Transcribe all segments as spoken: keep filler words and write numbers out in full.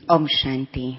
Om Shanti.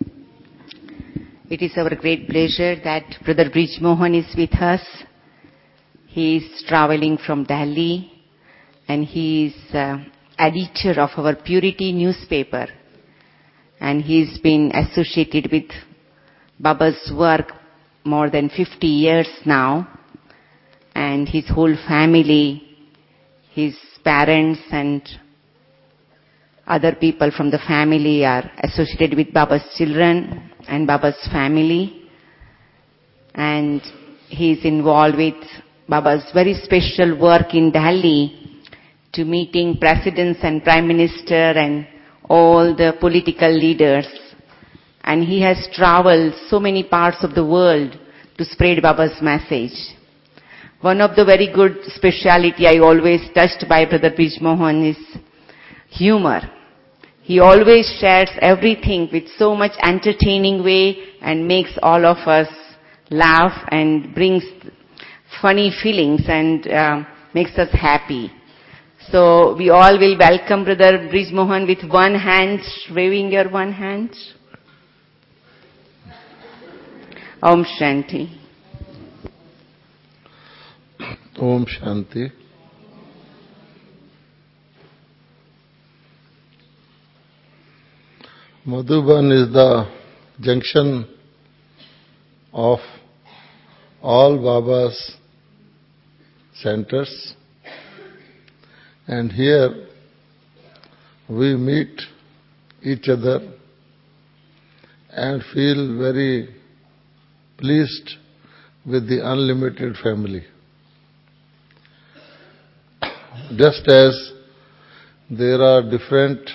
It is our great pleasure that Brother Brij Mohan is with us. He is traveling from Delhi and he is uh, editor of our Purity newspaper. And he's been associated with Baba's work more than fifty years now. And his whole family, his parents and other people from the family are associated with Baba's children and Baba's family. And he is involved with Baba's very special work in Delhi to meeting presidents and prime minister and all the political leaders. And he has traveled so many parts of the world to spread Baba's message. One of the very good speciality I always touched by Brother Brij Mohan is humor. He always shares everything with so much entertaining way and makes all of us laugh and brings funny feelings and uh, makes us happy. So we all will welcome Brother Brij Mohan with one hand, waving your one hand. Om Shanti. Om Shanti. Madhuban is the junction of all Baba's centers, and here we meet each other and feel very pleased with the unlimited family. Just as there are different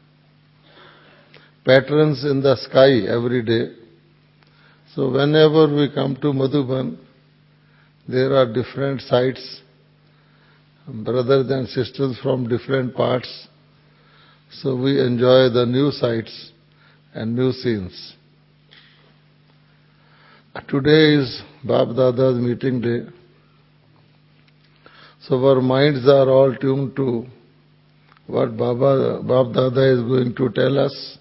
patterns in the sky every day, so whenever we come to Madhuban, there are different sights, brothers and sisters from different parts, so we enjoy the new sights and new scenes. Today is Bab Dada's meeting day. So our minds are all tuned to what Baba, Bab Dada is going to tell us.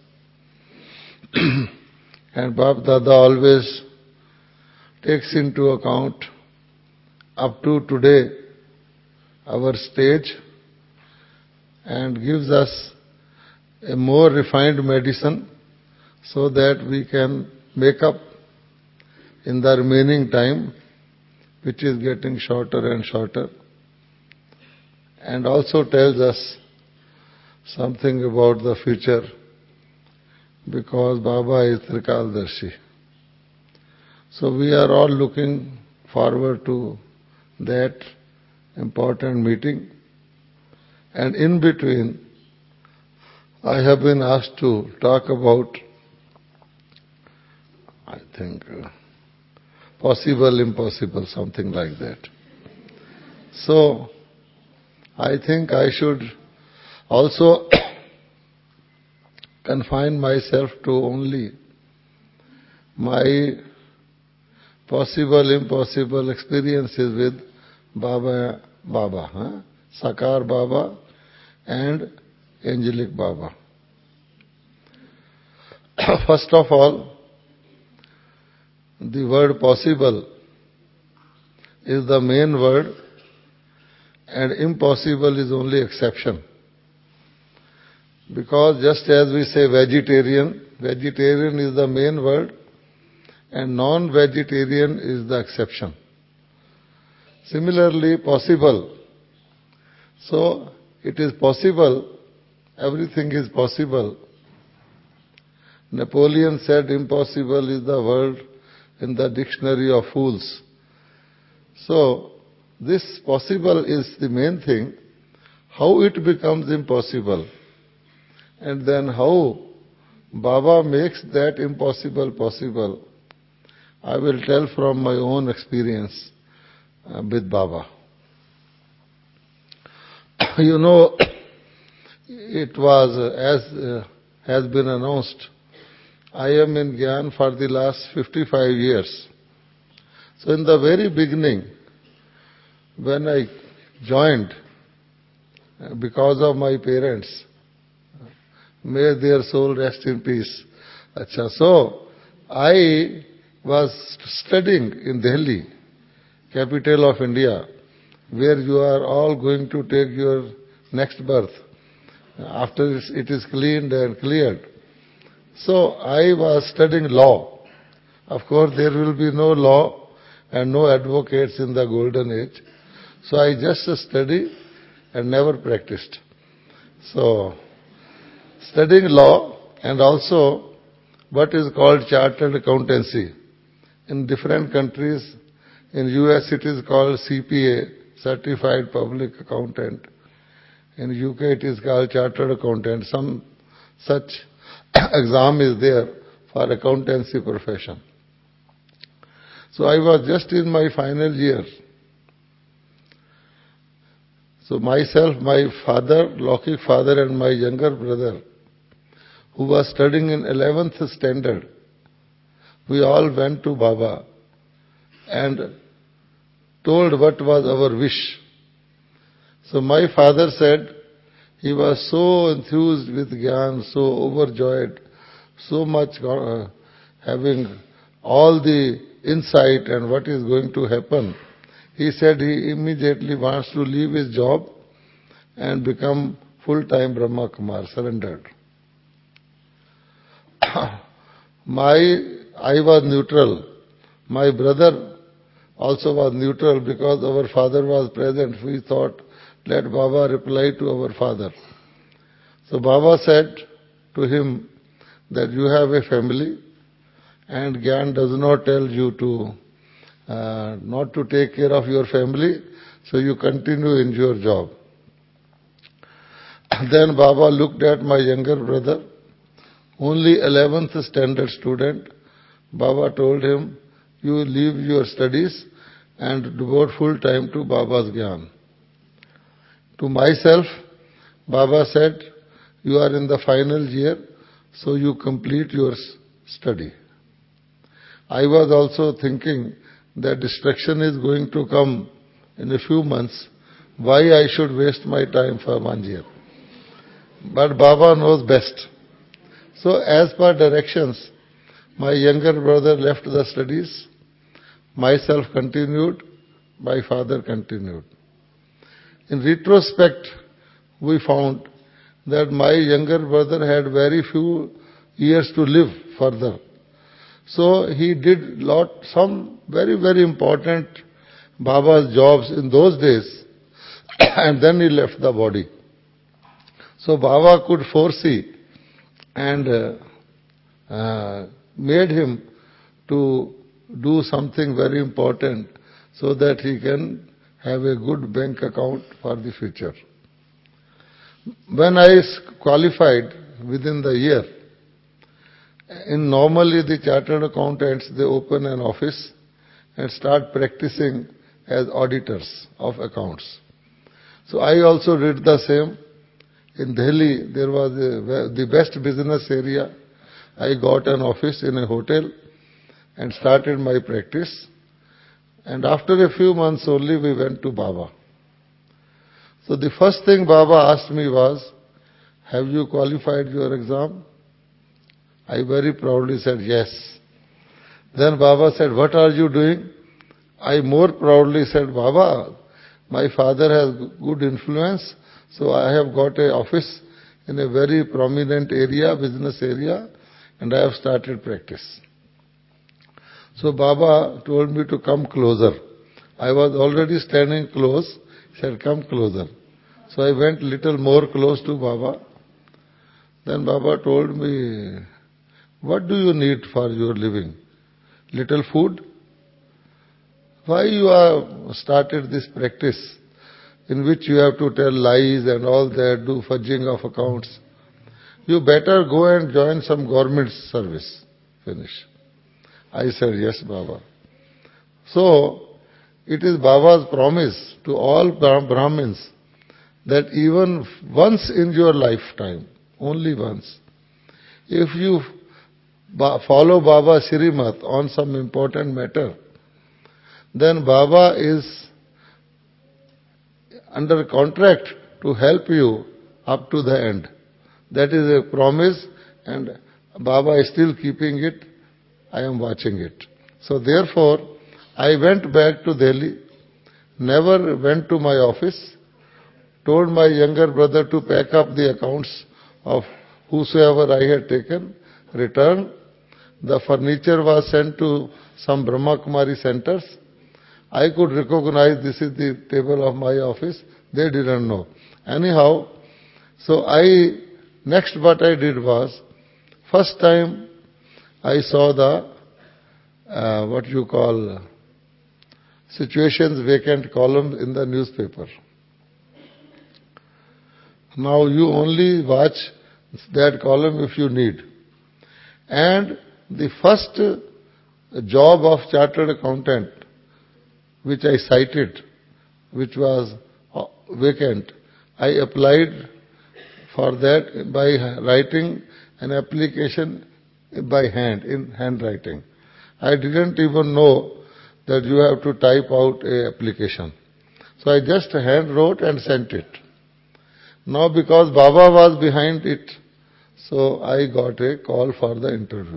And Bab Dada always takes into account up to today our stage and gives us a more refined medicine so that we can make up in the remaining time, which is getting shorter and shorter. And also tells us something about the future, because Baba is Trikaldarshi. So we are all looking forward to that important meeting. And in between, I have been asked to talk about, I think, uh, possible, impossible, something like that. So, I think I should also confine myself to only my possible, impossible experiences with Baba, Baba, huh? Sakar Baba and Angelic Baba. First of all, the word possible is the main word, and impossible is only exception. Because just as we say vegetarian, vegetarian is the main word and non-vegetarian is the exception. Similarly, possible. So, it is possible, everything is possible. Napoleon said impossible is the word in the dictionary of fools. So, this possible is the main thing. How it becomes impossible, and then how Baba makes that impossible possible, I will tell from my own experience uh, with Baba. You know, it was, uh, as uh, has been announced, I am in Gyan for the last fifty-five years. So in the very beginning, when I joined, because of my parents, May their soul rest in peace. Achha, so I was studying in Delhi, capital of India, where you are all going to take your next birth after it is cleaned and cleared. So I was studying law. Of course, there will be no law and no advocates in the golden age. So I just studied and never practiced. So, studying law and also what is called chartered accountancy. In different countries, in U S it is called C P A, Certified Public Accountant. In U K it is called Chartered Accountant. Some such exam is there for accountancy profession. So I was just in my final year. So myself, my father, Lokik father and my younger brother, who was studying in eleventh standard, we all went to Baba and told what was our wish. So my father said he was so enthused with Gyan, so overjoyed, so much uh, having all the insight and what is going to happen. He said he immediately wants to leave his job and become full-time Brahma Kumar, surrendered. My, I was neutral. My brother also was neutral because our father was present. We thought, let Baba reply to our father. So Baba said to him that you have a family and Gyan does not tell you to uh, not to take care of your family, so you continue in your job. Then Baba looked at my younger brother, only eleventh standard student. Baba told him, you leave your studies and devote full time to Baba's Gyan. To myself, Baba said, you are in the final year, so you complete your study. I was also thinking that destruction is going to come in a few months. Why I should waste my time for one year? But Baba knows best. So as per directions, my younger brother left the studies, myself continued, my father continued. In retrospect, we found that my younger brother had very few years to live further. So he did lot, some very, very important Baba's jobs in those days, and then he left the body. So Baba could foresee and uh, uh, made him to do something very important so that he can have a good bank account for the future. When I qualified within the year, in normally the chartered accountants, they open an office and start practicing as auditors of accounts. So I also did the same. In Delhi, there was a, the best business area. I got an office in a hotel and started my practice. And after a few months only, we went to Baba. So the first thing Baba asked me was, have you qualified your exam? I very proudly said, yes. Then Baba said, what are you doing? I more proudly said, Baba, my father has good influence, so I have got an office in a very prominent area, business area, and I have started practice. So Baba told me to come closer. I was already standing close. He said, come closer. So I went little more close to Baba. Then Baba told me, what do you need for your living? Little food? Why you have started this practice in which you have to tell lies and all that, do fudging of accounts? You better go and join some government service. Finish. I said, yes, Baba. So, it is Baba's promise to all Brahmins that even once in your lifetime, only once, if you follow Baba's Shrimat on some important matter, then Baba is under contract to help you up to the end. That is a promise, and Baba is still keeping it. I am watching it. So therefore, I went back to Delhi, never went to my office, told my younger brother to pack up the accounts of whosoever I had taken, returned. The furniture was sent to some Brahma Kumari centers. I could recognize this is the table of my office. They didn't know. Anyhow, so I, next what I did was, first time I saw the, uh, what you call, situations vacant column in the newspaper. Now you only watch that column if you need. And the first job of chartered accountant, which I cited, which was vacant, I applied for that by writing an application by hand, in handwriting. I didn't even know that you have to type out a application. So I just hand wrote and sent it. Now because Baba was behind it, so I got a call for the interview.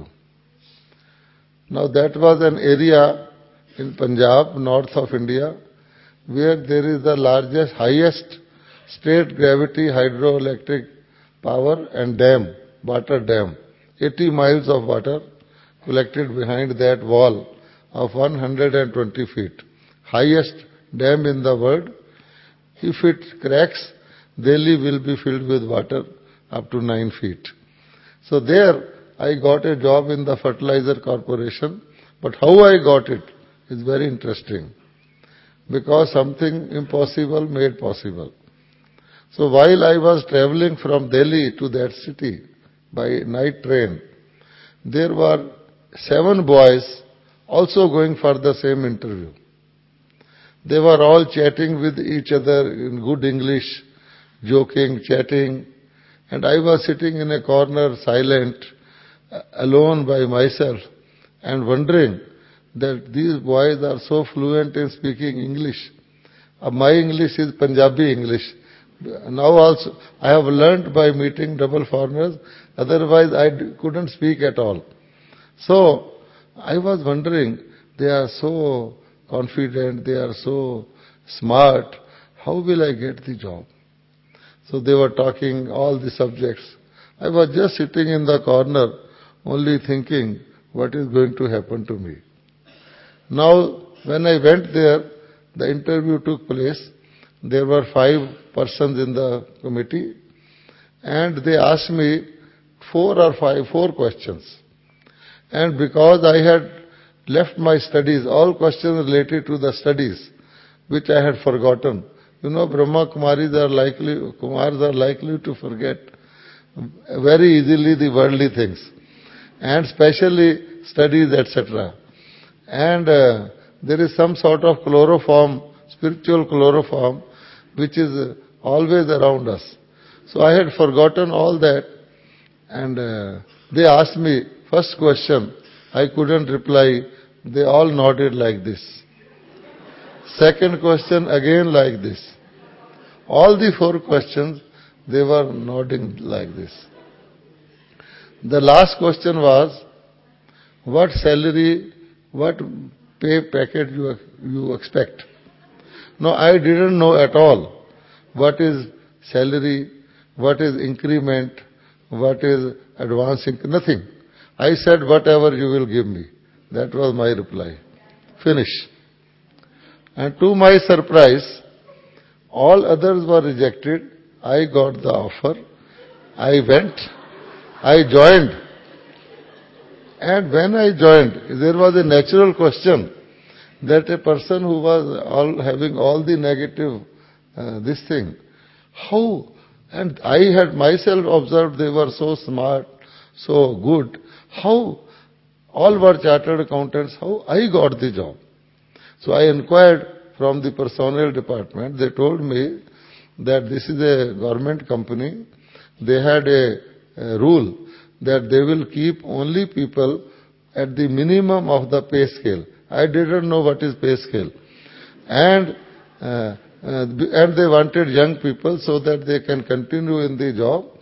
Now that was an area in Punjab, north of India, where there is the largest, highest state gravity hydroelectric power and dam, water dam. eighty miles of water collected behind that wall of one hundred twenty feet. Highest dam in the world. If it cracks, Delhi will be filled with water up to nine feet. So there I got a job in the fertilizer corporation, but how I got it is very interesting, because something impossible made possible. So while I was traveling from Delhi to that city by night train, there were seven boys also going for the same interview. They were all chatting with each other in good English, joking, chatting, and I was sitting in a corner silent, alone by myself, and wondering that these boys are so fluent in speaking English. Uh, my English is Punjabi English. Now also I have learnt by meeting double foreigners, otherwise I d- couldn't speak at all. So I was wondering, they are so confident, they are so smart, how will I get the job? So they were talking all the subjects. I was just sitting in the corner, only thinking, what is going to happen to me? Now, when I went there, the interview took place. There were five persons in the committee, and they asked me four or five, four questions. And because I had left my studies, all questions related to the studies, which I had forgotten. You know, Brahma Kumaris are likely, Kumars are likely to forget very easily the worldly things, and especially studies, et cetera. And uh, there is some sort of chloroform, spiritual chloroform, which is uh, always around us. So I had forgotten all that, and uh, they asked me, first question, I couldn't reply. They all nodded like this. Second question, again like this. All the four questions, they were nodding like this. The last question was, what salary, what pay packet you, you expect? No, I didn't know at all what is salary, what is increment, what is advancing, nothing. I said, whatever you will give me. That was my reply. Finish. And to my surprise, all others were rejected. I got the offer. I went. I joined. And when I joined, there was a natural question that a person who was all having all the negative, uh, this thing, how? And I had myself observed they were so smart, so good. How? All were chartered accountants. How I got the job? So I inquired from the personnel department. They told me that this is a government company. They had a, a rule that they will keep only people at the minimum of the pay scale. I didn't know what is pay scale. And uh, uh, and they wanted young people so that they can continue in the job,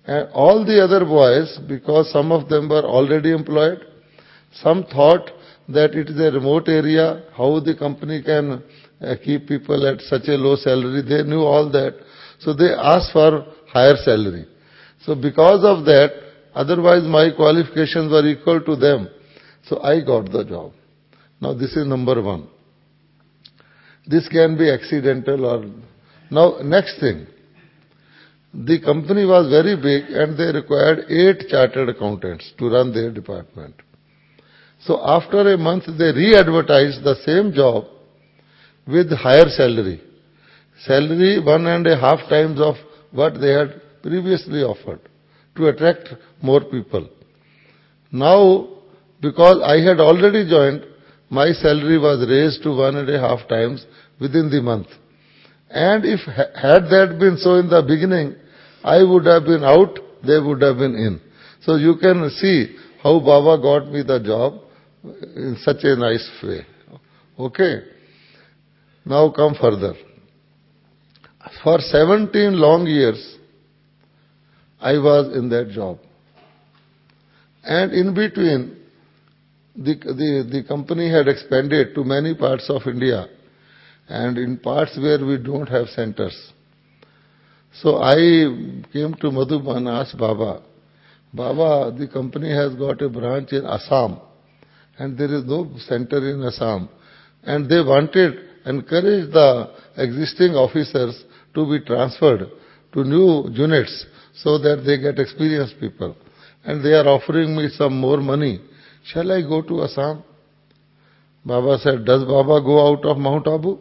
And all the other boys, because some of them were already employed, some thought that it is a remote area, how the company can uh, keep people at such a low salary. They knew all that. So they asked for higher salary. So because of that, otherwise my qualifications were equal to them. So I got the job. Now this is number one. This can be accidental or... Now next thing. The company was very big and they required eight chartered accountants to run their department. So after a month they re-advertised the same job with higher salary. Salary one and a half times of what they had previously offered to attract more people. Now, because I had already joined, my salary was raised to one and a half times within the month. And if had that been so in the beginning, I would have been out, they would have been in. So you can see how Baba got me the job in such a nice way. Okay. Now come further. For seventeen long years, I was in that job. And in between, the, the, the company had expanded to many parts of India and in parts where we don't have centers. So I came to Madhuban and asked Baba, Baba, the company has got a branch in Assam and there is no center in Assam. And they wanted, encourage the existing officers to be transferred to new units so that they get experienced people. And they are offering me some more money. Shall I go to Assam? Baba said, does Baba go out of Mount Abu?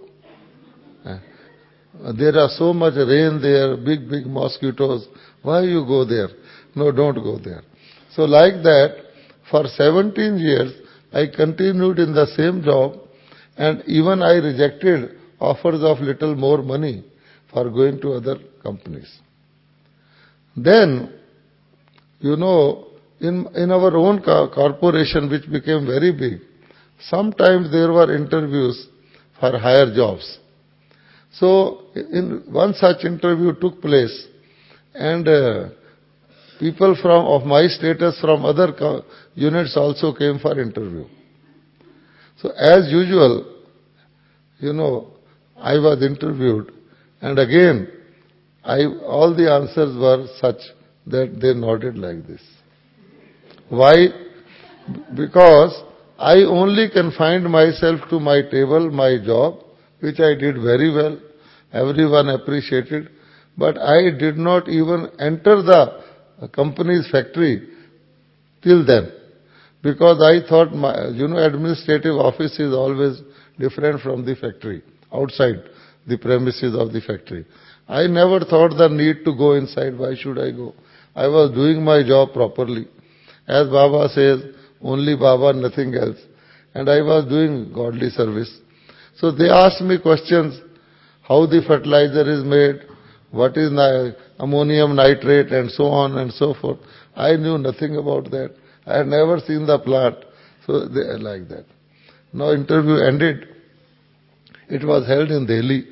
There are so much rain there, big, big mosquitoes. Why you go there? No, don't go there. So like that, for seventeen years, I continued in the same job and even I rejected offers of little more money for going to other companies. Then, you know, in, in our own co- corporation, which became very big, sometimes there were interviews for higher jobs. So, in one such interview took place, and uh, people from of my status from other co- units also came for interview. So, as usual, you know, I was interviewed, and again, I all the answers were such that they nodded like this. Why? Because I only confined myself to my table, my job, which I did very well. Everyone appreciated. But I did not even enter the company's factory till then. Because I thought, my, you know, administrative office is always different from the factory, outside the premises of the factory. I never thought the need to go inside. Why should I go? I was doing my job properly. As Baba says, only Baba, nothing else. And I was doing godly service. So they asked me questions, how the fertilizer is made, what is ni- ammonium nitrate, and so on and so forth. I knew nothing about that. I had never seen the plant. So they like that. Now interview ended. It was held in Delhi.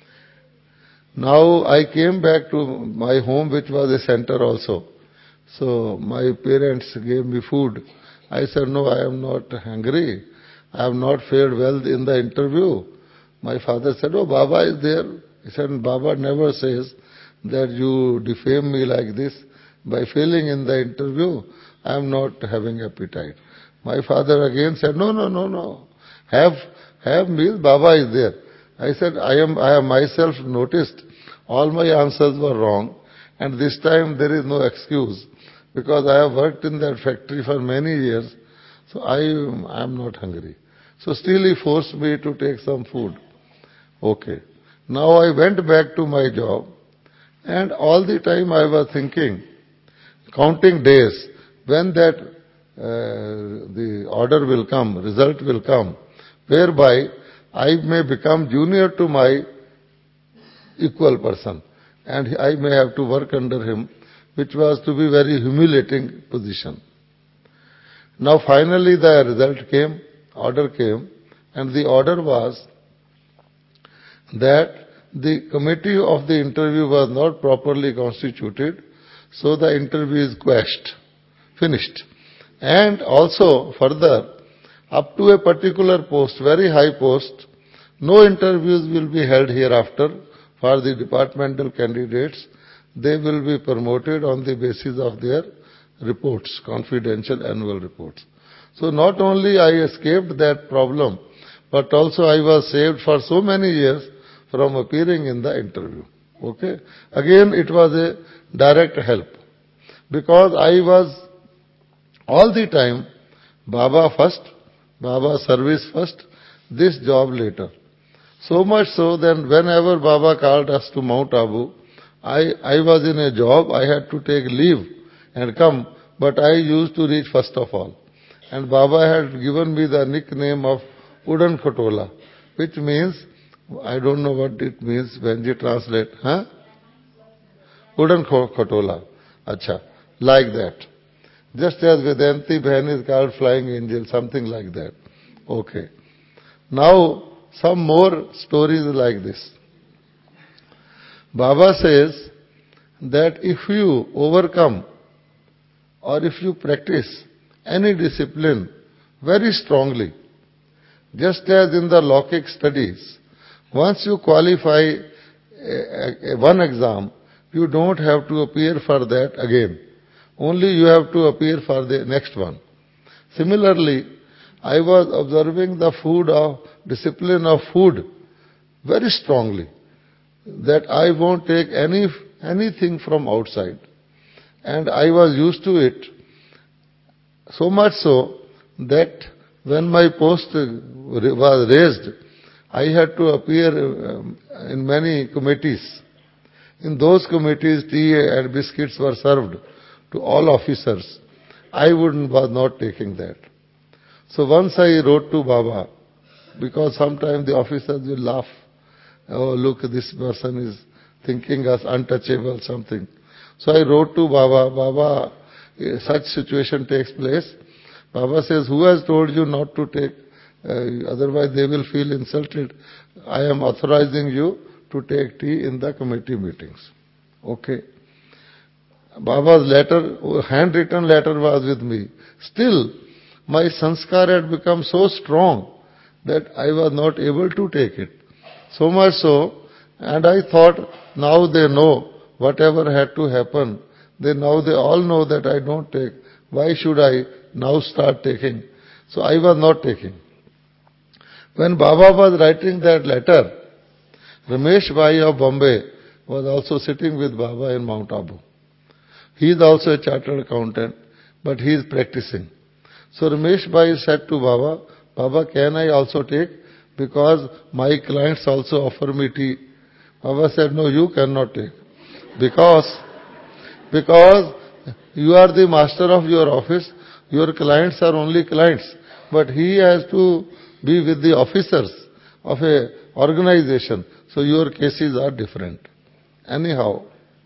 Now I came back to my home, which was a center also. So my parents gave me food. I said, no, I am not hungry. I have not fared well in the interview. My father said, oh, Baba is there. He said, Baba never says that you defame me like this. By failing in the interview, I am not having appetite. My father again said, no, no, no, no. Have, have meal, Baba is there. I said, I am, I have myself noticed all my answers were wrong, and this time there is no excuse, because I have worked in that factory for many years, so I am not hungry. So still he forced me to take some food. Okay. Now I went back to my job, and all the time I was thinking, counting days, when that uh, the order will come, result will come, whereby I may become junior to my equal person, and I may have to work under him, which was to be very humiliating position. Now finally the result came, order came, and the order was that the committee of the interview was not properly constituted, So the interview is quashed, finished. And also further, up to a particular post, very high post, no interviews will be held hereafter for the departmental candidates. They will be promoted on the basis of their reports, confidential annual reports. So not only I escaped that problem, but also I was saved for so many years from appearing in the interview. Okay? Again, it was a direct help. Because I was all the time, Baba first, Baba service first, this job later. So much so that whenever Baba called us to Mount Abu, I, I was in a job, I had to take leave and come, but I used to reach first of all. And Baba had given me the nickname of Udan Khatola, which means, I don't know what it means when you translate. Huh? Udan Khatola. Acha. Like that. Just as Vedanti Bhain is called Flying Angel, something like that. Okay. Now, some more stories like this. Baba says that if you overcome or if you practice any discipline very strongly, just as in the Lokik studies, once you qualify a, a, one exam, you don't have to appear for that again. Only you have to appear for the next one. Similarly, I was observing the food of discipline of food very strongly, that I won't take any anything from outside. And I was used to it, so much so that when my post was raised, I had to appear in many committees. In those committees, tea and biscuits were served to all officers. I wouldn't, was not taking that. So once I wrote to Baba, because sometimes the officers will laugh. Oh, look, this person is thinking us untouchable, something. So I wrote to Baba, Baba, such situation takes place. Baba says, who has told you not to take, uh, otherwise they will feel insulted. I am authorizing you to take tea in the committee meetings. Okay. Baba's letter, handwritten letter was with me. Still, my sanskar had become so strong that I was not able to take it. So much so, and I thought, now they know whatever had to happen. They now they all know that I don't take. Why should I now start taking? So I was not taking. When Baba was writing that letter, Ramesh Bhai of Bombay was also sitting with Baba in Mount Abu. He is also a chartered accountant, but he is practicing. So Ramesh Bhai said to Baba, Baba, can I also take? Because my clients also offer me tea. Baba said, no, you cannot take. Because, because you are the master of your office, your clients are only clients. But he has to be with the officers of a organization. So your cases are different. Anyhow,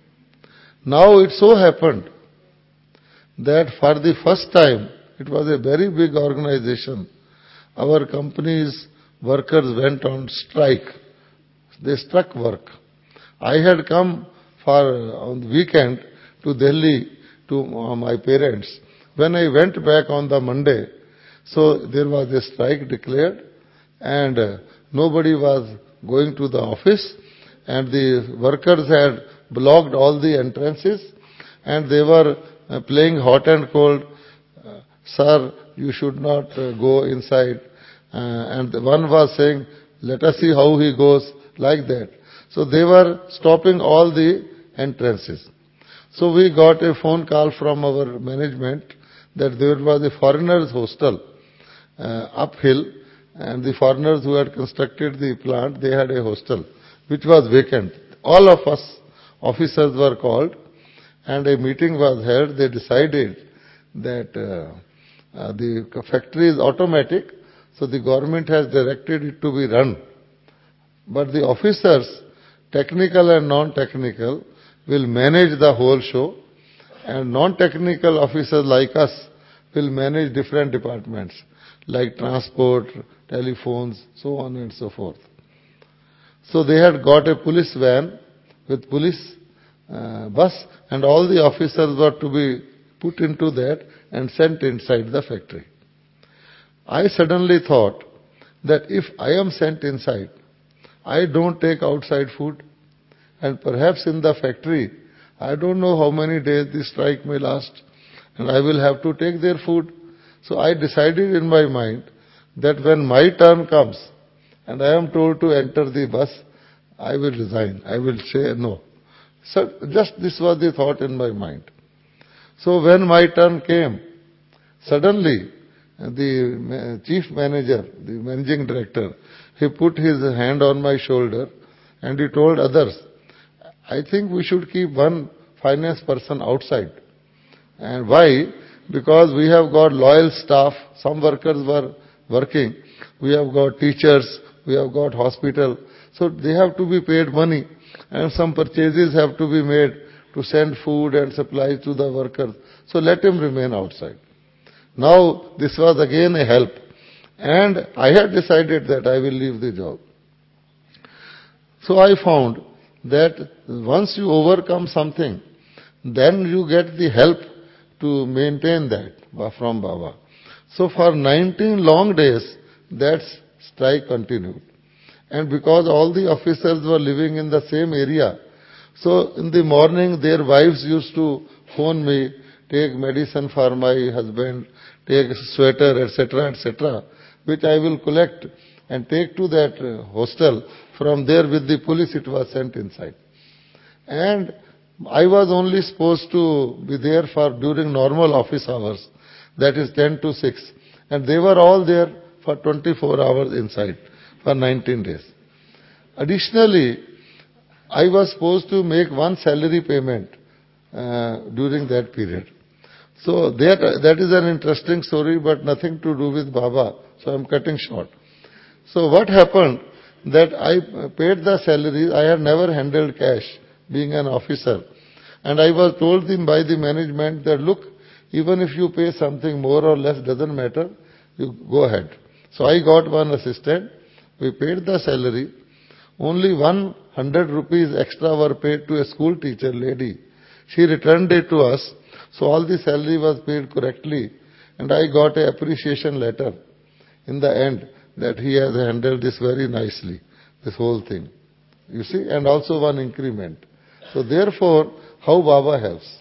now it so happened that for the first time, it was a very big organization, our company's workers went on strike. They struck work. I had come for on the weekend to Delhi to uh, my parents. When I went back on the Monday, so there was a strike declared and uh, nobody was going to the office and the workers had blocked all the entrances and they were uh, playing hot and cold. Uh, Sir, you should not uh, go inside. Uh, and one was saying, let us see how he goes, like that. So they were stopping all the entrances. So we got a phone call from our management that there was a foreigners hostel uh, uphill, and the foreigners who had constructed the plant, they had a hostel which was vacant. All of us officers were called and a meeting was held. They decided that uh, uh, the factory is automatic, so the government has directed it to be run. But the officers, technical and non-technical, will manage the whole show, and non-technical officers like us will manage different departments like transport, telephones, so on and so forth. So they had got a police van with police uh, bus, and all the officers were to be put into that and sent inside the factory. I suddenly thought that if I am sent inside, I don't take outside food, and perhaps in the factory, I don't know how many days the strike may last, and I will have to take their food. So I decided in my mind that when my turn comes and I am told to enter the bus, I will resign. I will say no. So just this was the thought in my mind. So when my turn came, suddenly the chief manager, the managing director, he put his hand on my shoulder and he told others, I think we should keep one finance person outside. And why? Because we have got loyal staff, some workers were working, we have got teachers, we have got hospital, so they have to be paid money, and some purchases have to be made to send food and supplies to the workers. So let him remain outside. Now this was again a help, and I had decided that I will leave the job. So I found that once you overcome something, then you get the help to maintain that from Baba. So for nineteen long days, that strike continued. And because all the officers were living in the same area, so in the morning their wives used to phone me, take medicine for my husband, take sweater, et cetera, et cetera, which I will collect and take to that hostel. From there with the police it was sent inside. And I was only supposed to be there for during normal office hours, that is ten to six. And they were all there for twenty-four hours inside for nineteen days. Additionally, I was supposed to make one salary payment uh, during that period. So that, that is an interesting story, but nothing to do with Baba, so I am cutting short. So what happened, that I paid the salary, I had never handled cash, being an officer. And I was told them by the management that, look, even if you pay something more or less, doesn't matter, you go ahead. So I got one assistant, we paid the salary, only one hundred rupees extra were paid to a school teacher lady. She returned it to us, so all the salary was paid correctly, and I got an appreciation letter in the end that he has handled this very nicely, this whole thing. You see, and also one increment. So therefore, how Baba helps.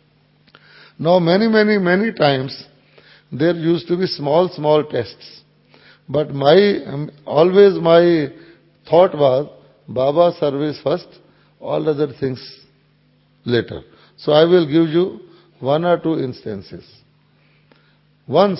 Now many, many, many times, there used to be small, small tests. But my, um, always my thought was, Baba service first, all other things later. So I will give you one or two instances. Once,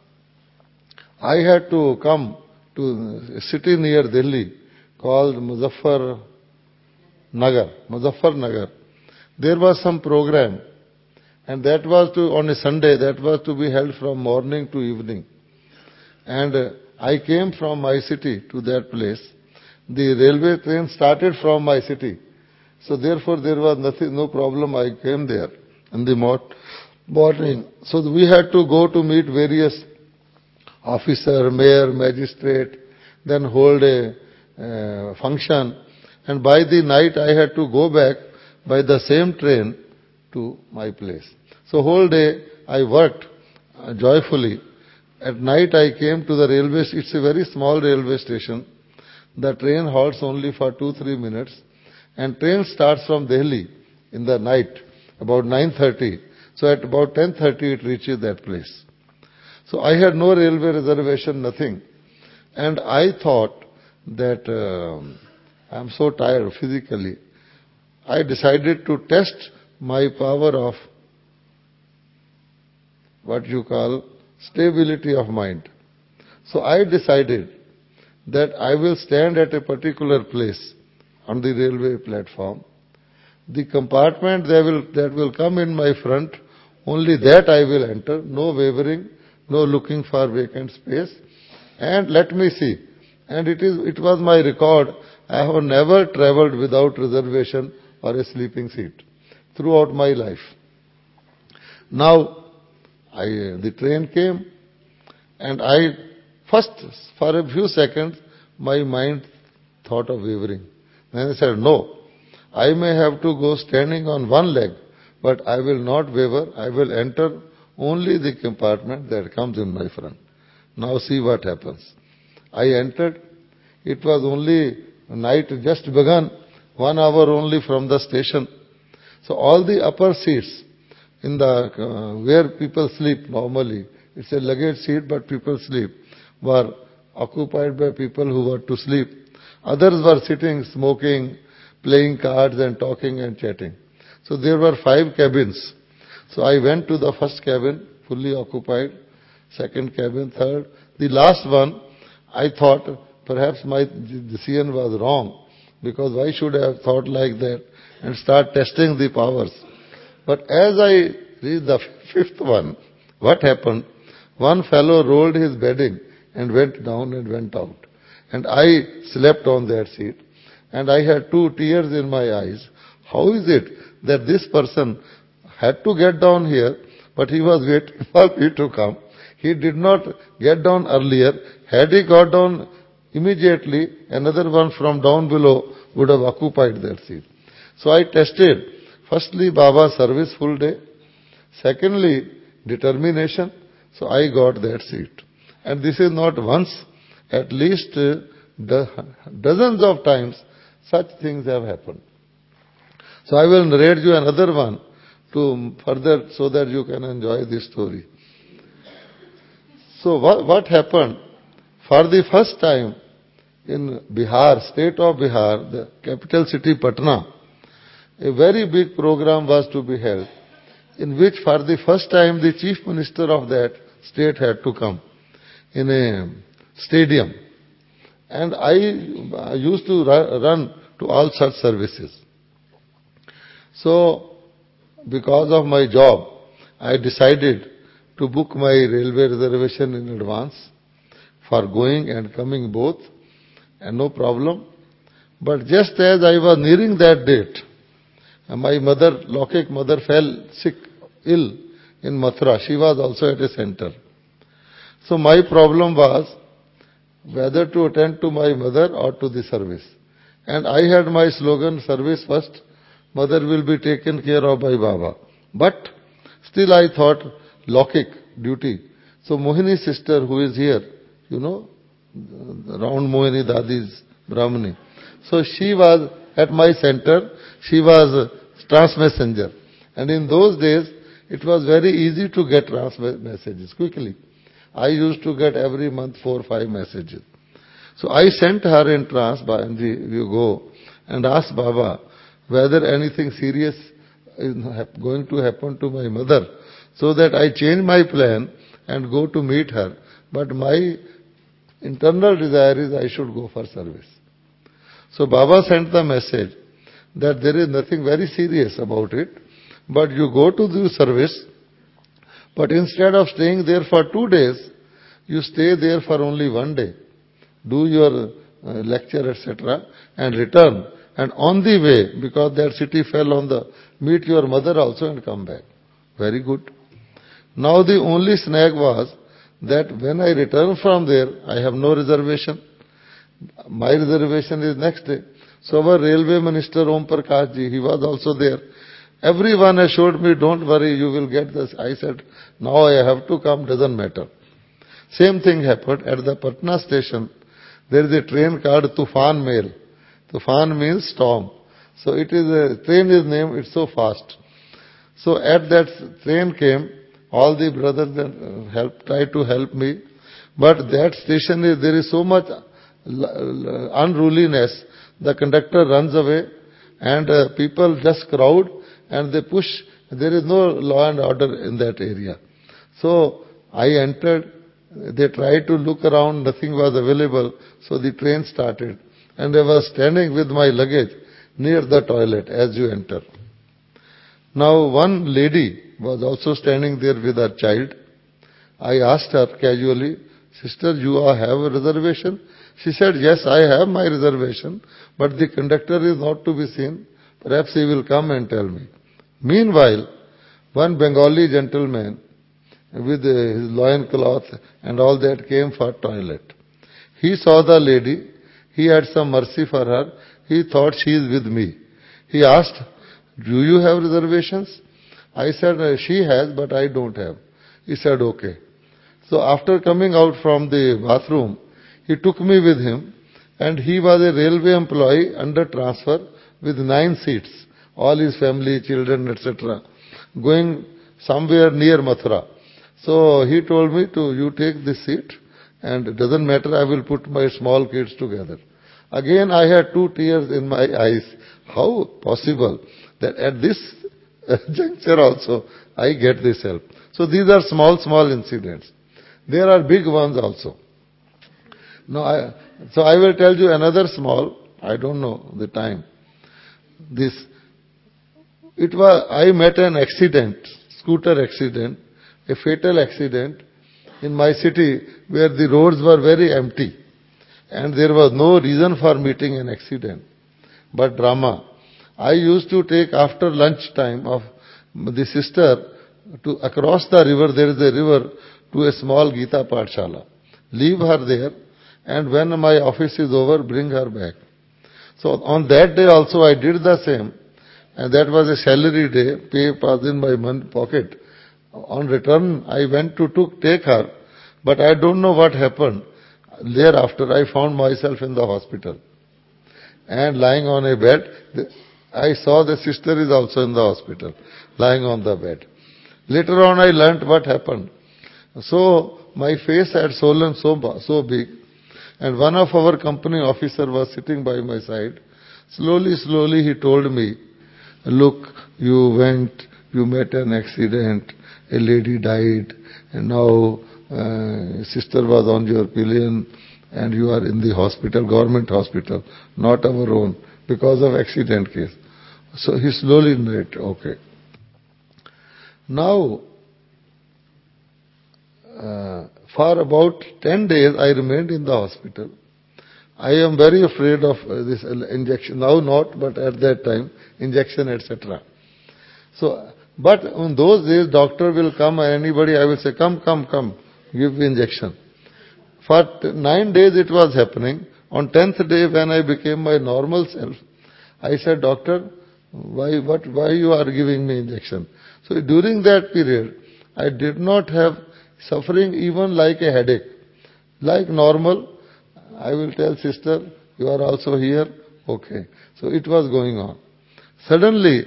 I had to come to a city near Delhi called Muzaffar Nagar, Muzaffar Nagar. There was some program, and that was to, on a Sunday, that was to be held from morning to evening. And uh, I came from my city to that place. The railway train started from my city. So therefore there was nothing, no problem. I came there in the morning. So we had to go to meet various officer, mayor, magistrate, then hold a uh, function. And by the night I had to go back by the same train to my place. So whole day I worked uh, joyfully. At night I came to the railway, it's a very small railway station. The train halts only for two, three minutes. And train starts from Delhi in the night, about nine thirty. So at about ten thirty it reaches that place. So I had no railway reservation, nothing. And I thought that uh, I am so tired physically. I decided to test my power of what you call stability of mind. So I decided that I will stand at a particular place on the railway platform. The compartment that will, that will come in my front, only that I will enter, no wavering, no looking for vacant space. And let me see. And it is, it was my record. I have never travelled without reservation or a sleeping seat throughout my life. Now, I, the train came, and I, first, for a few seconds, my mind thought of wavering. Then I said, no, I may have to go standing on one leg, but I will not waver. I will enter only the compartment that comes in my front. Now see what happens. I entered. It was only night just begun, one hour only from the station. So all the upper seats in the uh, where people sleep normally, it's a luggage seat, but people sleep, were occupied by people who were to sleep. Others were sitting, smoking, playing cards and talking and chatting. So there were five cabins. So I went to the first cabin, fully occupied, second cabin, third. The last one, I thought perhaps my decision was wrong, because why should I have thought like that and start testing the powers? But as I reached the fifth one, what happened? One fellow rolled his bedding and went down and went out. And I slept on that seat. And I had two tears in my eyes. How is it that this person had to get down here, but he was waiting for me to come? He did not get down earlier. Had he got down immediately, another one from down below would have occupied that seat. So I tested, firstly, Baba's service full day. Secondly, determination. So I got that seat. And this is not once, at least uh, dozens of times such things have happened. So I will narrate you another one to further, so that you can enjoy this story. So what, what happened? For the first time in Bihar, state of Bihar, the capital city Patna, a very big program was to be held, in which for the first time the chief minister of that state had to come in a stadium. And I used to run to all such services. So, because of my job, I decided to book my railway reservation in advance for going and coming both, and no problem. But just as I was nearing that date, my mother, Lokik mother, fell sick, ill in Mathura. She was also at a center. So my problem was whether to attend to my mother or to the service. And I had my slogan, service first, mother will be taken care of by Baba. But still I thought, Lokik, duty. So Mohini's sister, who is here, you know, round Mohini Dadi's Brahmani. So she was at my center, she was a trans messenger. And in those days, it was very easy to get trans messages quickly. I used to get every month four or five messages. So I sent her in trance, and you go and ask Baba whether anything serious is going to happen to my mother, so that I change my plan and go to meet her. But my internal desire is I should go for service. So Baba sent the message that there is nothing very serious about it, but you go to the service, but instead of staying there for two days, you stay there for only one day. Do your uh, lecture, et cetera, and return. And on the way, because that city fell on the, meet your mother also and come back. Very good. Now the only snag was that when I return from there, I have no reservation. My reservation is next day. So our railway minister, Om Prakash ji, he was also there. Everyone assured me, don't worry, you will get this. I said, now I have to come, doesn't matter. Same thing happened at the Patna station. There is a train called Tufan Mail. Tufan means storm. So it is a train is named, it's so fast. So at that train came, all the brothers help, tried to help me. But that station is, there is so much unruliness. The conductor runs away and uh, people just crowd and they push. There is no law and order in that area. So I entered. They tried to look around. Nothing was available. So the train started. And I was standing with my luggage near the toilet as you enter. Now one lady was also standing there with her child. I asked her casually, sister, you have a reservation? She said, yes, I have my reservation, but the conductor is not to be seen. Perhaps he will come and tell me. Meanwhile, one Bengali gentleman with his loincloth and all that came for toilet. He saw the lady. He had some mercy for her. He thought she is with me. He asked, do you have reservations? I said, uh, she has, but I don't have. He said, okay. So after coming out from the bathroom, he took me with him, and he was a railway employee under transfer with nine seats, all his family, children, et cetera, going somewhere near Mathura. So he told me to, you take this seat, and it doesn't matter, I will put my small kids together. Again, I had two tears in my eyes. How possible that at this juncture also I get this help? So these are small, small incidents. There are big ones also. Now, I, so I will tell you another small, I don't know the time. This, it was, I met an accident, scooter accident, a fatal accident in my city where the roads were very empty and there was no reason for meeting an accident, but drama. I used to take after lunch time of the sister to across the river, there is a river, to a small Gita Pathshala. Leave her there, and when my office is over, bring her back. So on that day also I did the same, and that was a salary day, pay was in my money pocket. On return, I went to took, take her, but I don't know what happened. Thereafter, I found myself in the hospital. And lying on a bed, I saw the sister is also in the hospital, lying on the bed. Later on, I learnt what happened. So, my face had swollen so, so big, and one of our company officer was sitting by my side. Slowly, slowly he told me, look, you went, you met an accident, a lady died, and now uh, sister was on your pillion, and you are in the hospital, government hospital, not our own, because of accident case. So he slowly narrated, okay. Now, uh, for about ten days I remained in the hospital. I am very afraid of uh, this injection, now not, but at that time, injection, et cetera. So, but on those days, doctor will come, and anybody, I will say, come, come, come, give me injection. For nine days it was happening. On tenth day, when I became my normal self, I said, doctor, why, what, why you are giving me injection? So during that period, I did not have suffering even like a headache. Like normal, I will tell sister, you are also here? Okay. So it was going on. Suddenly,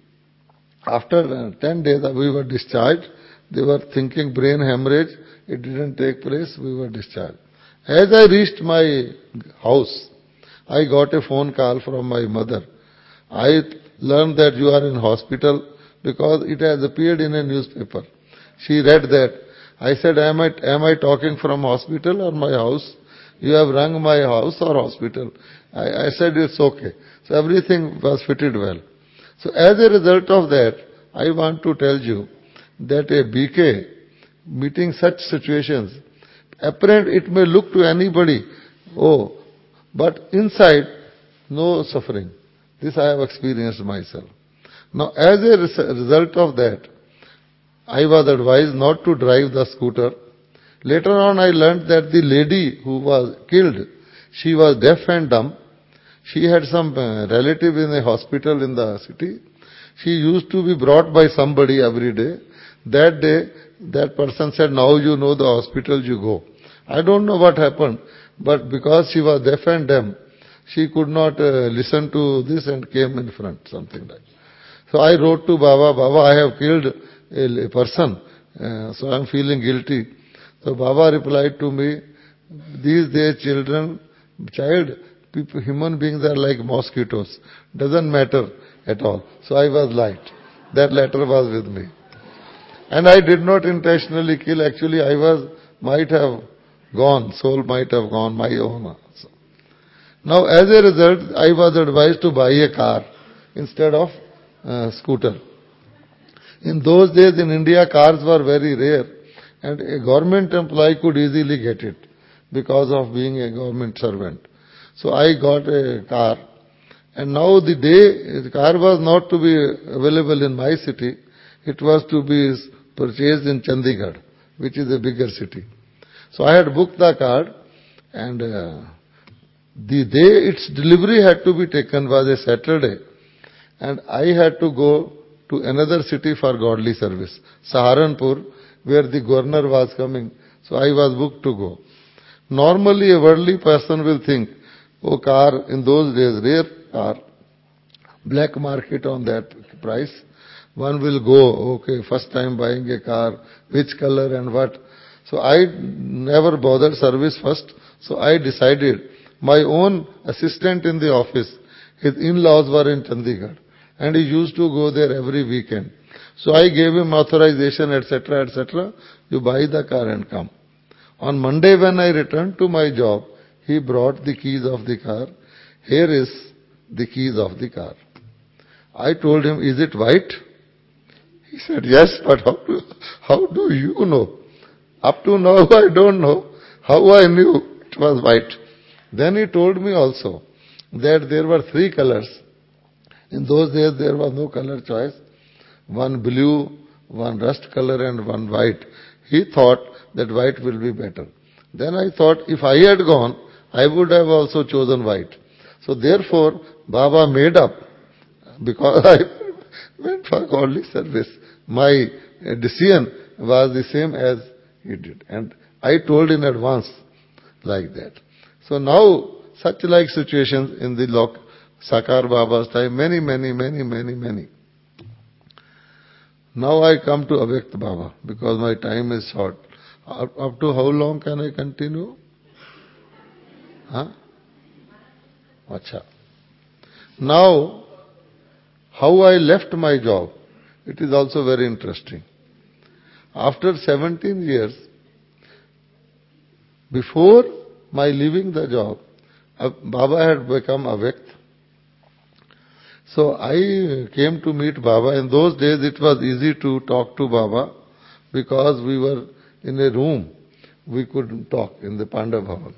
after ten days, we were discharged. They were thinking brain hemorrhage. It didn't take place. We were discharged. As I reached my house, I got a phone call from my mother. I learned that you are in hospital because it has appeared in a newspaper. She read that. I said, am I, am I talking from hospital or my house? You have rung my house or hospital? I, I said, it's okay. So everything was fitted well. So as a result of that, I want to tell you that a B K meeting such situations, apparent it may look to anybody, oh, but inside, no suffering. This I have experienced myself. Now, as a result of that, I was advised not to drive the scooter. Later on, I learnt that the lady who was killed, she was deaf and dumb. She had some uh, relative in a hospital in the city. She used to be brought by somebody every day. That day, that person said, now you know the hospital, you go. I don't know what happened, but because she was deaf and dumb, she could not uh, listen to this and came in front, something like that. So I wrote to Baba, Baba, I have killed a, a person, uh, so I am feeling guilty. So Baba replied to me, these days children, child, people, human beings are like mosquitoes. Doesn't matter at all. So I was light. That letter was with me. And I did not intentionally kill. Actually, I was, might have gone, soul might have gone, my own. Also. Now, as a result, I was advised to buy a car instead of uh, scooter. In those days in India, cars were very rare, and a government employee could easily get it because of being a government servant. So I got a car, and now the day the car was not to be available in my city, it was to be purchased in Chandigarh, which is a bigger city. So I had booked the car, and uh, the day its delivery had to be taken was a Saturday, and I had to go to another city for godly service, Saharanpur, where the governor was coming. So I was booked to go. Normally a worldly person will think, oh, car, in those days, rare car, black market on that price. One will go, okay, first time buying a car, which color and what. So I never bothered service first. So I decided, my own assistant in the office, his in-laws were in Chandigarh, and he used to go there every weekend. So I gave him authorization, et cetera, et cetera. You buy the car and come. On Monday when I returned to my job, he brought the keys of the car. Here is the keys of the car. I told him, is it white? He said, yes, but how do, how do you know? Up to now I don't know how I knew it was white. Then he told me also that there were three colors. In those days there was no color choice. One blue, one rust color and one white. He thought that white will be better. Then I thought if I had gone, I would have also chosen white. So therefore Baba made up, because I went for godly service. My decision was the same as he did. And I told in advance like that. So now such like situations in the Lok Sakar Baba's time, many, many, many, many, many. Now I come to Avyakt Baba, because my time is short. Up, up to how long can I continue? Huh? Acha. Now, how I left my job, it is also very interesting. After seventeen years, before my leaving the job, Baba had become Avyakt. So I came to meet Baba. In those days it was easy to talk to Baba because we were in a room. We could talk in the Pandav Bhavan.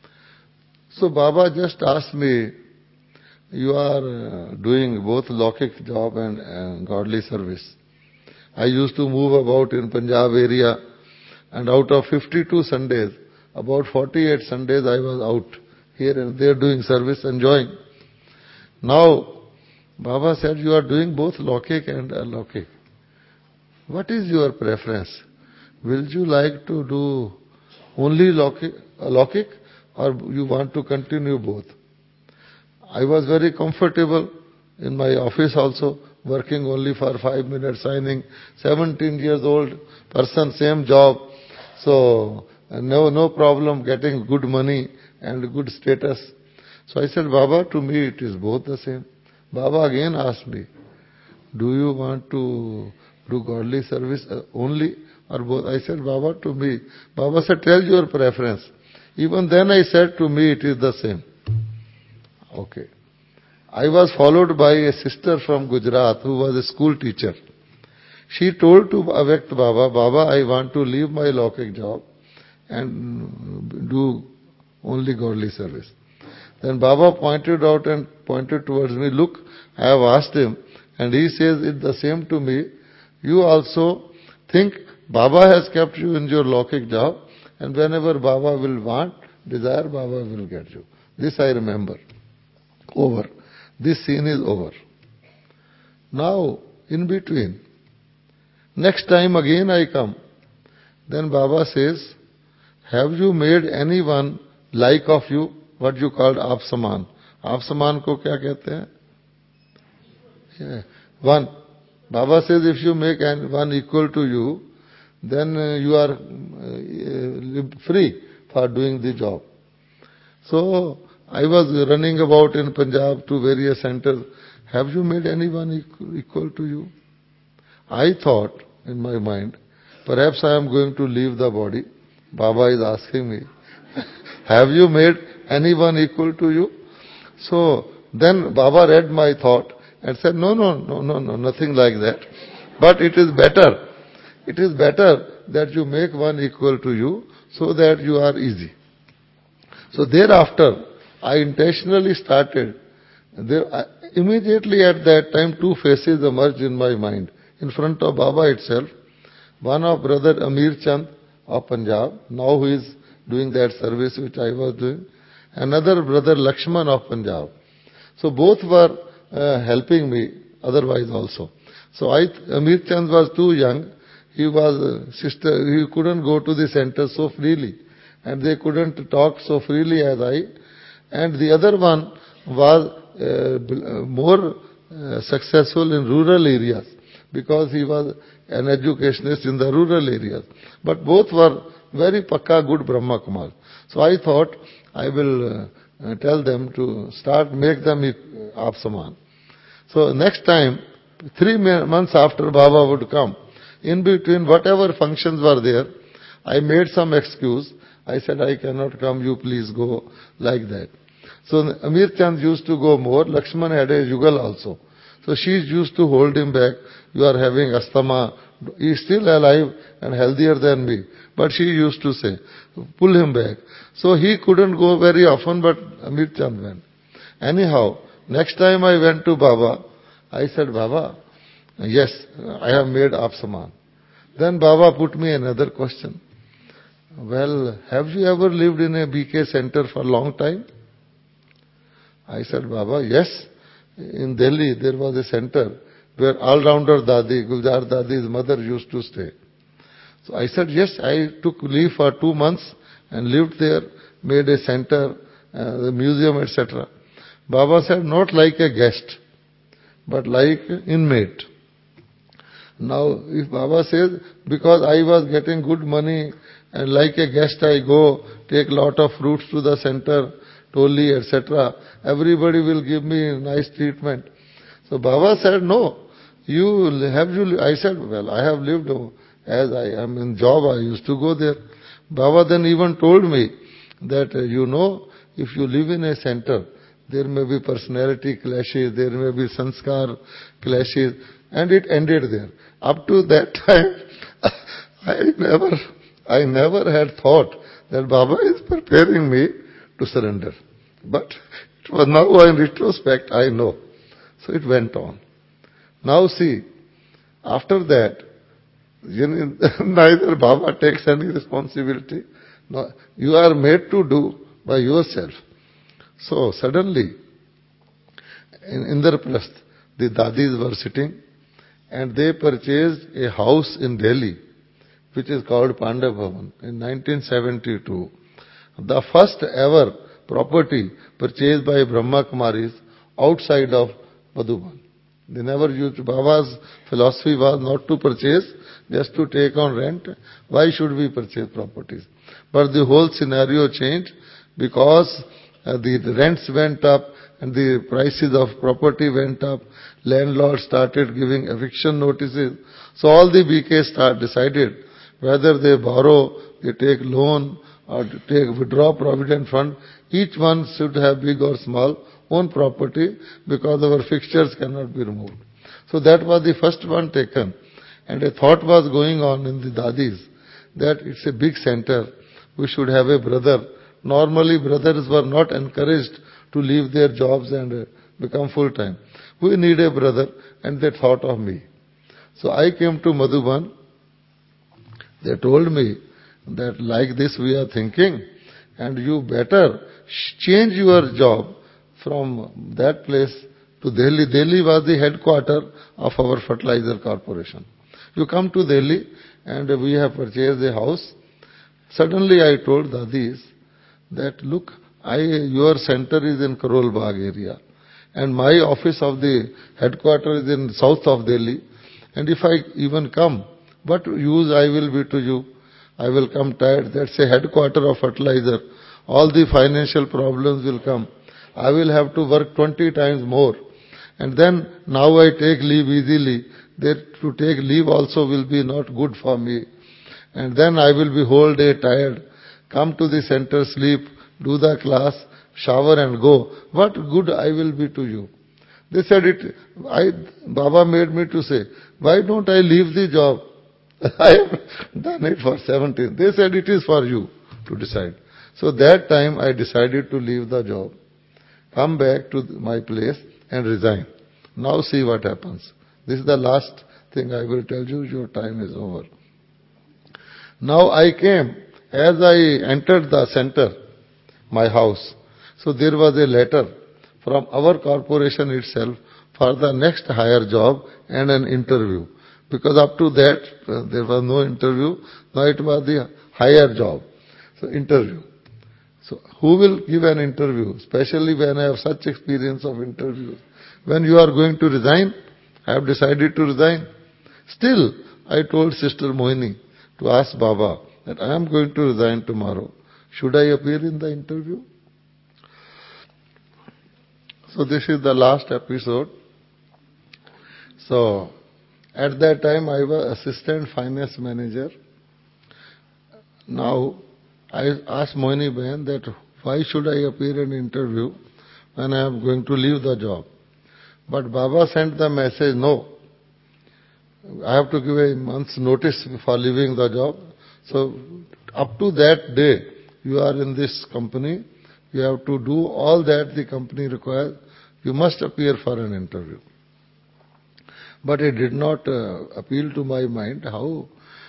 So Baba just asked me, you are doing both Laukik job and, and godly service. I used to move about in Punjab area, and out of fifty-two Sundays, about forty-eight Sundays I was out here and there doing service, enjoying. Now, Baba said, you are doing both Laukik and Alaukik. What is your preference? Will you like to do only Laukik, Alaukik, or you want to continue both? I was very comfortable in my office also, working only for five minutes, signing, seventeen years old person, same job. So, no, no problem getting good money and good status. So I said, Baba, to me it is both the same. Baba again asked me, do you want to do godly service only or both? I said, Baba, to me. Baba said, tell your preference. Even then I said, to me it is the same. Okay. I was followed by a sister from Gujarat who was a school teacher. She told to Avyakt Baba, Baba, I want to leave my Laukik job and do only godly service. Then Baba pointed out and pointed towards me, look, I have asked him and he says it's the same to me. You also think Baba has kept you in your Laukik job, and whenever Baba will want, desire, Baba will get you. This I remember. Over. This scene is over. Now, in between, next time again I come, then Baba says, have you made anyone like of you? What you called आप समान. आप समान को क्या कहते हैं? Yeah. One. Baba says if you make one equal to you, then you are free for doing the job. So I was running about in Punjab to various centers. Have you made anyone equal to you? I thought in my mind, perhaps I am going to leave the body. Baba is asking me, have you made anyone equal to you? So then Baba read my thought and said, no, no, no, no, no, nothing like that. But it is better. It is better that you make one equal to you so that you are easy. So thereafter, I intentionally started. There, immediately at that time, two faces emerged in my mind. In front of Baba itself, one of Brother Amir Chand of Punjab, now who is doing that service which I was doing. Another Brother Lakshman of Punjab. So both were uh, helping me otherwise also. So I, Amir Chand was too young. He was uh, sister. He couldn't go to the center so freely, and they couldn't talk so freely as I. And the other one was uh, more uh, successful in rural areas because he was an educationist in the rural areas. But both were very pakka good Brahma Kumar. So I thought I will uh, uh, tell them to start, make them Aap Saman. So next time, three months after Baba would come, in between whatever functions were there, I made some excuse. I said, I cannot come, you please go, like that. So Amir Chand used to go more. Lakshman had a Yugal also. So she used to hold him back. You are having asthma. He is still alive and healthier than me. But she used to say, pull him back. So he couldn't go very often, but Amir Chand went. Anyhow, next time I went to Baba, I said, Baba, yes, I have made Aap Saman. Then Baba put me another question. Well, have you ever lived in a B K center for a long time? I said, Baba, yes. In Delhi, there was a center where all-rounder Dadi, Gulzar Dadi's mother used to stay. So I said, yes, I took leave for two months and lived there, made a center, uh, the museum, et cetera. Baba said, not like a guest, but like inmate. Now, if Baba says, because I was getting good money and like a guest I go, take lot of fruits to the center, Toli, et cetera, everybody will give me nice treatment. So Baba said, no, you have you. I said, well, I have lived as I am in job, I used to go there. Baba then even told me that, uh, you know, if you live in a center, there may be personality clashes, there may be sanskar clashes, and it ended there. Up to that time, I never, I never had thought that Baba is preparing me to surrender. But it was now in retrospect, I know. So it went on. Now see, after that, you know, neither Baba takes any responsibility. No, you are made to do by yourself. So suddenly, in Indraprasth, the Dadis were sitting and they purchased a house in Delhi, which is called Pandav Bhavan, in nineteen seventy-two. The first ever property purchased by Brahma Kumaris outside of Madhuban. They never used. Baba's philosophy was not to purchase, just to take on rent. Why should we purchase properties? But the whole scenario changed because uh, the rents went up and the prices of property went up. Landlords started giving eviction notices. So all the B Ks start decided whether they borrow, they take loan, or to take withdraw provident fund. Each one should have big or small own property because our fixtures cannot be removed. So that was the first one taken. And a thought was going on in the Dadis that it's a big center. We should have a brother. Normally brothers were not encouraged to leave their jobs and uh, become full-time. We need a brother, and they thought of me. So I came to Madhuban. They told me that like this we are thinking, and you better change your job from that place to Delhi. Delhi was the headquarter of our fertilizer corporation. You come to Delhi and we have purchased a house. Suddenly I told Dadis that, look, I, your center is in Karol Bagh area and my office of the headquarters is in south of Delhi, and if I even come, what use I will be to you? I will come tired. That's a headquarter of fertilizer. All the financial problems will come. I will have to work twenty times more. And then now I take leave easily. That to take leave also will be not good for me. And then I will be whole day tired. Come to the center, sleep, do the class, shower and go. What good I will be to you? They said it, I, Baba made me to say, why don't I leave the job? I have done it for seventeen. They said it is for you to decide. So that time I decided to leave the job, come back to my place and resign. Now see what happens. This is the last thing I will tell you. Your time is over. Now I came, as I entered the center, my house. So there was a letter from our corporation itself for the next higher job and an interview. Because up to that, uh, there was no interview. Now it was the higher job. So interview. So who will give an interview? Especially when I have such experience of interviews. When you are going to resign, I have decided to resign. Still, I told Sister Mohini to ask Baba that I am going to resign tomorrow. Should I appear in the interview? So this is the last episode. So at that time I was assistant finance manager. Now I asked Mohini Bahan that why should I appear in interview when I am going to leave the job? But Baba sent the message, no, I have to give a month's notice for leaving the job. So up to that day, you are in this company, you have to do all that the company requires. You must appear for an interview. But it did not uh, appeal to my mind how,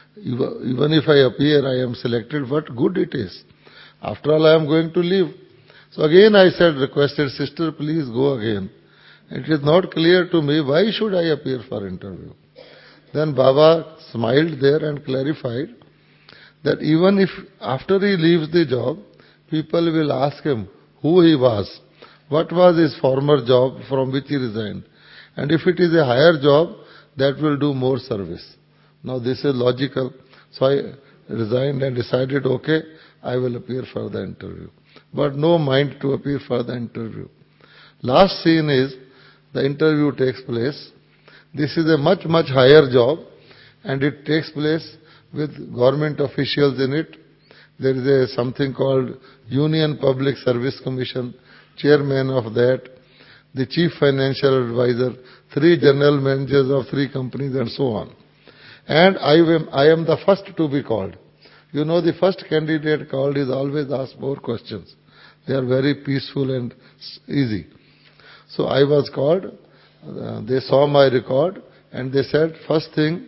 even if I appear, I am selected, what good it is. After all, I am going to leave. So again I said, requested, sister, please go again. It is not clear to me, why should I appear for interview? Then Baba smiled there and clarified that even if after he leaves the job, people will ask him who he was, what was his former job from which he resigned. And if it is a higher job, that will do more service. Now this is logical. So I resigned and decided, okay, I will appear for the interview. But no mind to appear for the interview. Last scene is, the interview takes place. This is a much, much higher job, and it takes place with government officials in it. There is a something called Union Public Service Commission, chairman of that, the chief financial advisor, three general managers of three companies, and so on. And I am, I am the first to be called. You know, the first candidate called is always asked more questions. They are very peaceful and easy. So I was called, uh, they saw my record, and they said, first thing,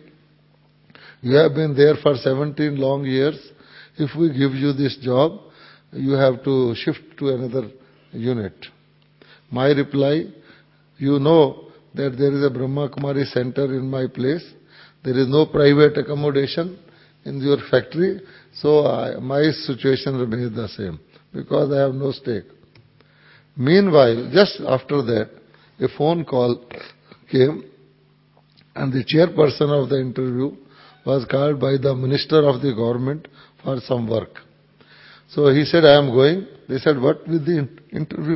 you have been there for seventeen long years. If we give you this job, you have to shift to another unit. My reply, you know that there is a Brahma Kumari center in my place. There is no private accommodation in your factory. So I, my situation remains the same because I have no stake. Meanwhile, just after that, a phone call came and the chairperson of the interview was called by the minister of the government for some work. So he said, I am going. They said, what with the interview?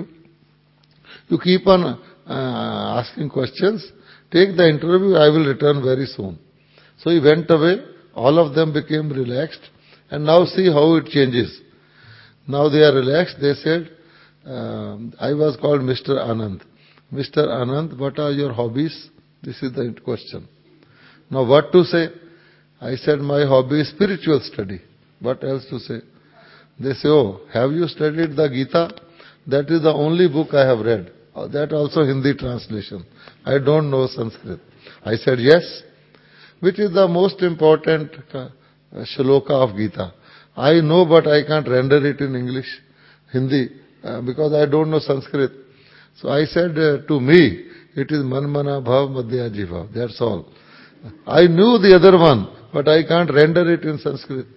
You keep on uh, asking questions. Take the interview, I will return very soon. So he went away. All of them became relaxed. And now see how it changes. Now they are relaxed. They said, um, I was called Mister Anand. Mister Anand, what are your hobbies? This is the question. Now what to say? I said, my hobby is spiritual study. What else to say? They say, oh, have you studied the Gita? That is the only book I have read. That also Hindi translation. I don't know Sanskrit. I said, yes. Which is the most important shloka of Gita? I know, but I can't render it in English, Hindi, uh, because I don't know Sanskrit. So I said, uh, to me, it is Man Mana Bhav Madhya Jiva. That's all. I knew the other one, but I can't render it in Sanskrit.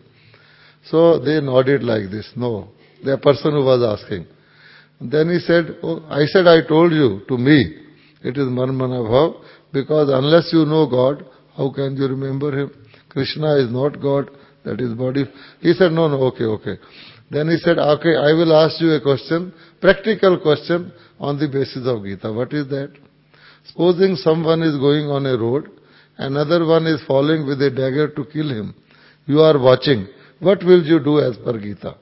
So they nodded like this. No, the person who was asking. Then he said, oh, I said, I told you, to me, it is Man Mana Bhav, because unless you know God, how can you remember Him? Krishna is not God, that is body. He said, no, no, okay, okay. Then he said, okay, I will ask you a question, practical question on the basis of Gita. What is that? Supposing someone is going on a road, another one is falling with a dagger to kill him. You are watching. What will you do as per Gita?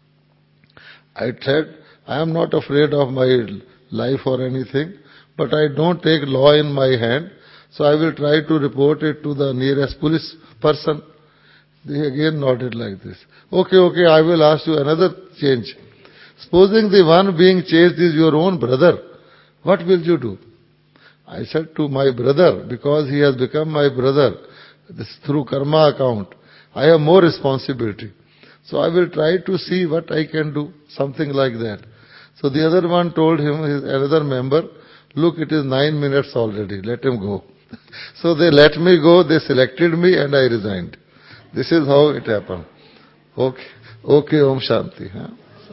I said, I am not afraid of my life or anything, but I don't take law in my hand, so I will try to report it to the nearest police person. They again nodded like this. Okay, okay, I will ask you another change. Supposing the one being chased is your own brother, what will you do? I said, to my brother, because he has become my brother, this through karma account, I have more responsibility. So I will try to see what I can do, something like that. So the other one told him, his another member, look, it is nine minutes already, let him go. So they let me go, they selected me and I resigned. This is how it happened. Okay, okay, Om Shanti. Huh?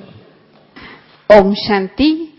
Om Shanti.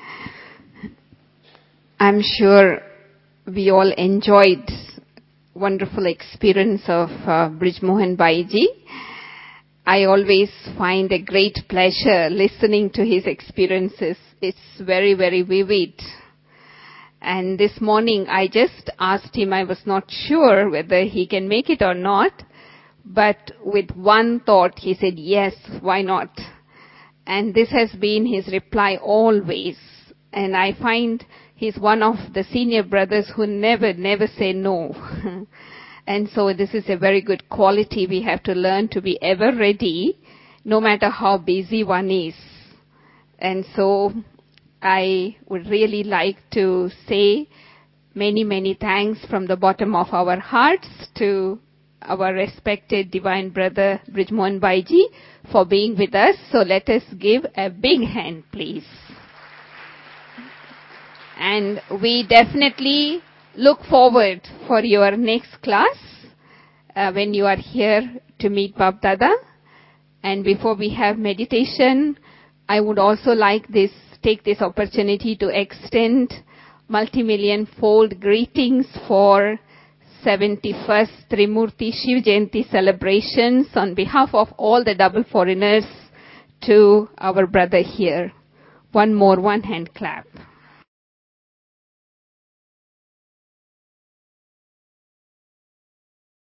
I'm sure we all enjoyed wonderful experience of uh, Brij Mohan Bhai Ji. I always find a great pleasure listening to his experiences. It's very, very vivid. And this morning I just asked him, I was not sure whether he can make it or not, but with one thought he said, yes, why not? And this has been his reply always. And I find he's one of the senior brothers who never, never say no. And so this is a very good quality. We have to learn to be ever ready, no matter how busy one is. And so I would really like to say many, many thanks from the bottom of our hearts to our respected Divine Brother Brij Mohan Bhai Ji for being with us. So let us give a big hand, please. And we definitely look forward for your next class uh, when you are here to meet Bab Dada. And before we have meditation, I would also like this take this opportunity to extend multi-million fold greetings for seventy-first Trimurti Shiv Jayanti celebrations on behalf of all the double foreigners to our brother here. One more one hand clap.